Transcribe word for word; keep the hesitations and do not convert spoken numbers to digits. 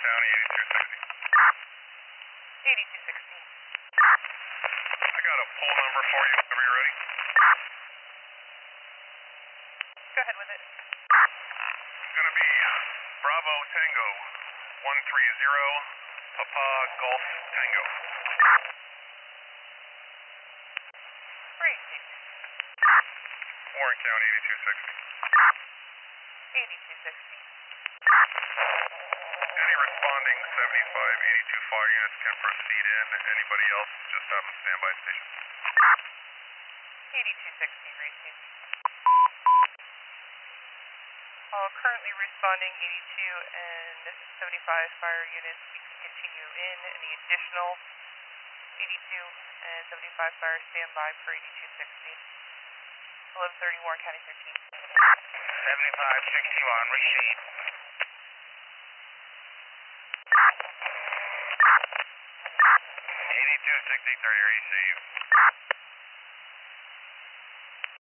County, eighty-two sixty. eighty-two sixty. I got a poll number for you whenever you're ready. Go ahead with it. It's going to be Bravo Tango one three zero Papa Golf Tango. Great. Warren County, eighty-two sixty. eighty-two sixty. Any responding seventy-five eighty-two fire units can proceed in. Anybody else just have a standby station. eighty-two sixty, receive. All currently responding eighty-two and seventy-five fire units. You can continue in. Any additional eighty-two and seventy-five fire standby for eighty-two sixty. eleven thirty Warren County thirteen. seventy-five sixty-one, receive. eighty-two sixty-three, receive.